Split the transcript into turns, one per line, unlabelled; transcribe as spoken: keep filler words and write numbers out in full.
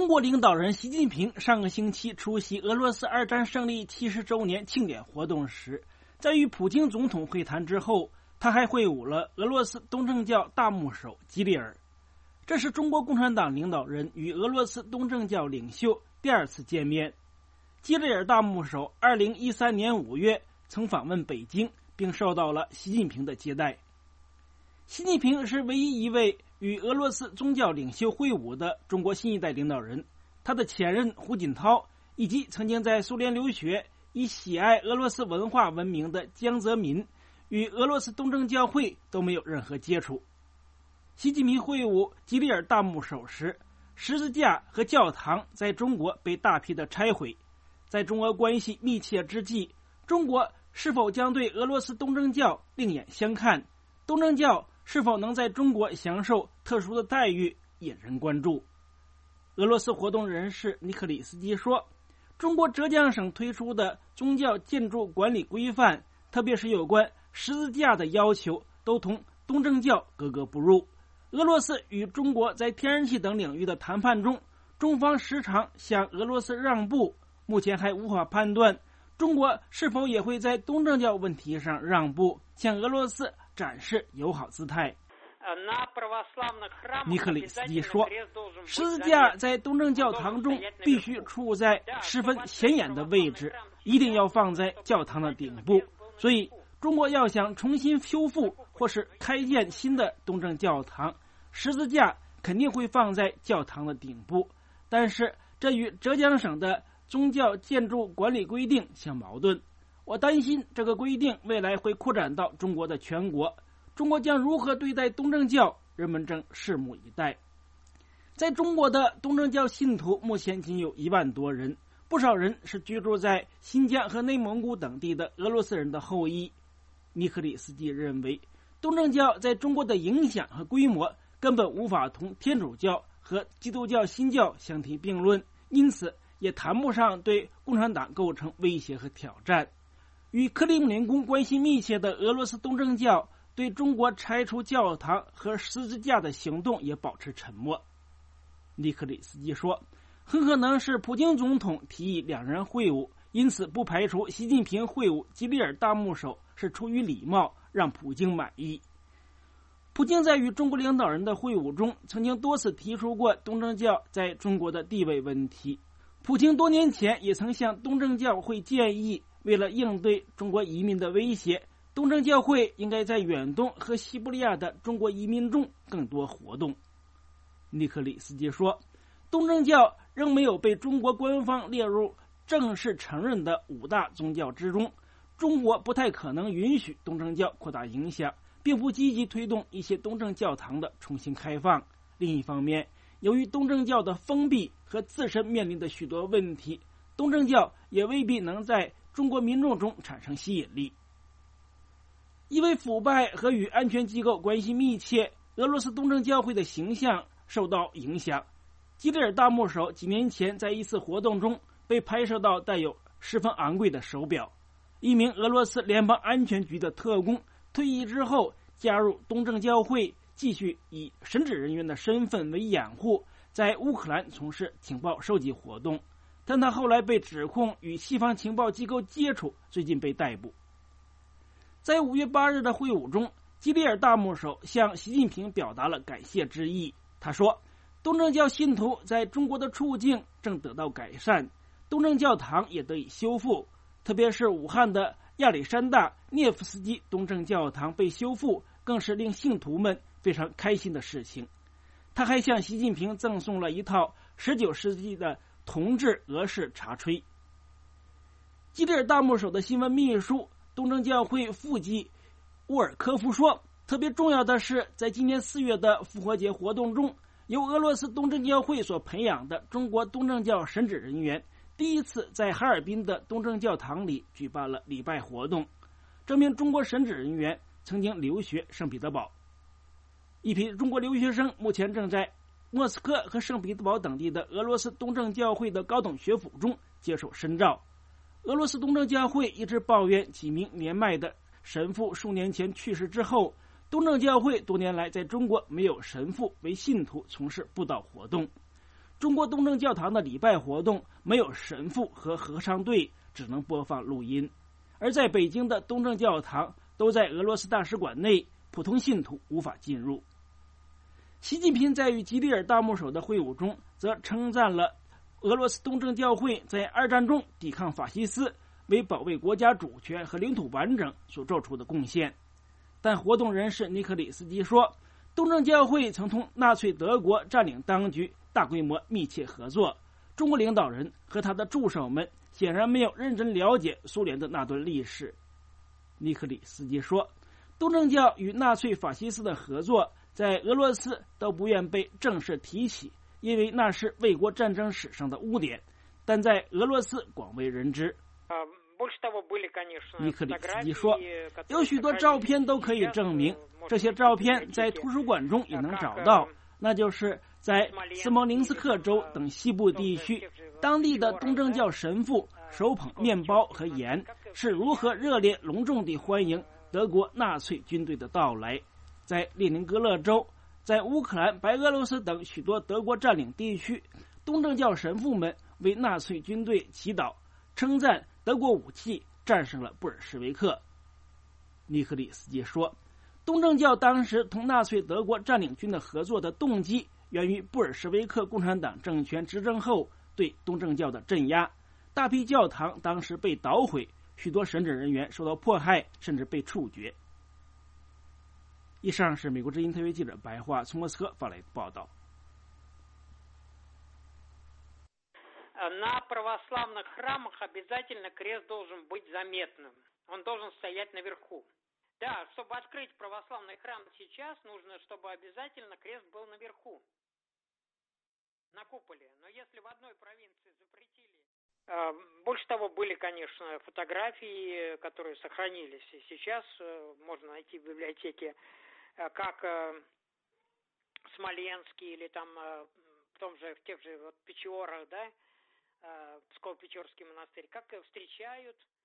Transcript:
中国领导人习近平上个星期出席俄罗斯二战胜利七十周年庆典活动时，在与普京总统会谈之后，他还会晤了俄罗斯东正教大牧首基利尔。这是中国共产党领导人与俄罗斯东正教领袖第二次见面。基利尔大牧首二零一三年五月曾访问北京，并受到了习近平的接待。习近平是唯一一位与俄罗斯宗教领袖会晤的中国新一代领导人，他的前任胡锦涛以及曾经在苏联留学、以喜爱俄罗斯文化闻名的江泽民，与俄罗斯东正教会都没有任何接触。习近平会晤基利尔大牧首时，十字架和教堂在中国被大批的拆毁。在中俄关系密切之际，中国是否将对俄罗斯东正教另眼相看？东正教是否能在中国享受特殊的待遇，引人关注。俄罗斯活动人士尼克里斯基说，中国浙江省推出的宗教建筑管理规范，特别是有关十字架的要求，都同东正教格格不入。俄罗斯与中国在天然气等领域的谈判中，中方时常向俄罗斯让步，目前还无法判断中国是否也会在东正教问题上让步，向俄罗斯展示友好姿态。尼克里斯基说，十字架在东正教堂中必须处在十分显眼的位置，一定要放在教堂的顶部，所以中国要想重新修复或是开建新的东正教堂，十字架肯定会放在教堂的顶部，但是这与浙江省的宗教建筑管理规定相矛盾。我担心这个规定未来会扩展到中国的全国，中国将如何对待东正教，人们正拭目以待。在中国的东正教信徒目前仅有一万多人，不少人是居住在新疆和内蒙古等地的俄罗斯人的后裔。尼克里斯基认为，东正教在中国的影响和规模根本无法同天主教和基督教新教相提并论，因此也谈不上对共产党构成威胁和挑战。与克里姆林宫关系密切的俄罗斯东正教对中国拆除教堂和十字架的行动也保持沉默。尼克里斯基说，很可能是普京总统提议两人会晤，因此不排除习近平会晤基利尔大牧首是出于礼貌，让普京满意。普京在与中国领导人的会晤中曾经多次提出过东正教在中国的地位问题。普京多年前也曾向东正教会建议，为了应对中国移民的威胁，东正教会应该在远东和西伯利亚的中国移民中更多活动。尼克里斯基说，东正教仍没有被中国官方列入正式承认的五大宗教之中，中国不太可能允许东正教扩大影响，并不积极推动一些东正教堂的重新开放。另一方面，由于东正教的封闭和自身面临的许多问题，东正教也未必能在中国民众中产生吸引力。因为腐败和与安全机构关系密切，俄罗斯东正教会的形象受到影响。基利尔大牧首几年前在一次活动中被拍摄到带有十分昂贵的手表。一名俄罗斯联邦安全局的特工退役之后加入东正教会，继续以神职人员的身份为掩护，在乌克兰从事情报收集活动，但他后来被指控与西方情报机构接触，最近被逮捕。在五月八日的会晤中，基利尔大牧首向习近平表达了感谢之意。他说，东正教信徒在中国的处境正得到改善，东正教堂也得以修复，特别是武汉的亚历山大涅夫斯基东正教堂被修复，更是令信徒们非常开心的事情。他还向习近平赠送了一套十九世纪的铜制俄式茶炊。基利尔大牧首的新闻秘书东正教会副基沃尔科夫说，特别重要的是，在今年四月的复活节活动中，由俄罗斯东正教会所培养的中国东正教神职人员第一次在哈尔滨的东正教堂里举办了礼拜活动。这名中国神职人员曾经留学圣彼得堡。一批中国留学生目前正在莫斯科和圣彼得堡等地的俄罗斯东正教会的高等学府中接受深造。俄罗斯东正教会一直抱怨几名年迈的神父数年前去世之后，东正教会多年来在中国没有神父为信徒从事布道活动。 中国东正教堂的礼拜活动没有神父和合唱队，只能播放录音。而在北京的东正教堂都在俄罗斯大使馆内，普通信徒无法进入。习近平在与吉利尔大牧首的会晤中，则称赞了俄罗斯东正教会在二战中抵抗法西斯、为保卫国家主权和领土完整所做出的贡献。但活动人士尼克里斯基说，东正教会曾同纳粹德国占领当局大规模密切合作，中国领导人和他的助手们显然没有认真了解苏联的那段历史。尼克里斯基说，东正教与纳粹法西斯的合作在俄罗斯都不愿被正式提起，因为那是卫国战争史上的污点，但在俄罗斯广为人知。尼克里斯基说，有许多照片都可以证明，这些照片在图书馆中也能找到，那就是在斯摩棱斯克州等西部地区，当地的东正教神父手捧面包和盐，是如何热烈隆重地欢迎德国纳粹军队的到来。在列宁格勒州，在乌克兰、白俄罗斯等许多德国占领地区，东正教神父们为纳粹军队祈祷，称赞德国武器战胜了布尔什维克。尼克里斯基说，东正教当时同纳粹德国占领军的合作的动机源于布尔什维克共产党政权执政后对东正教的镇压，大批教堂当时被捣毁，许多神职人员受到迫害，甚至被处决。以上是美国之音特约记者白桦从莫斯科发来的报道。
На православных храмах обязательно крест должен быть заметным. Он должен стоять наверху. Да, чтобы открыть православный храм сейчас, нужно, чтобы обязательно крест был наверху, на куполе. Но если в одной провинции запретили... Больше того, были, конечно, фотографии, которые сохранились. И сейчас можно найти в библиотеке, как Смоленский или там в том же, в тех же вот Печорах, да, Псково-Печорский монастырь, как встречают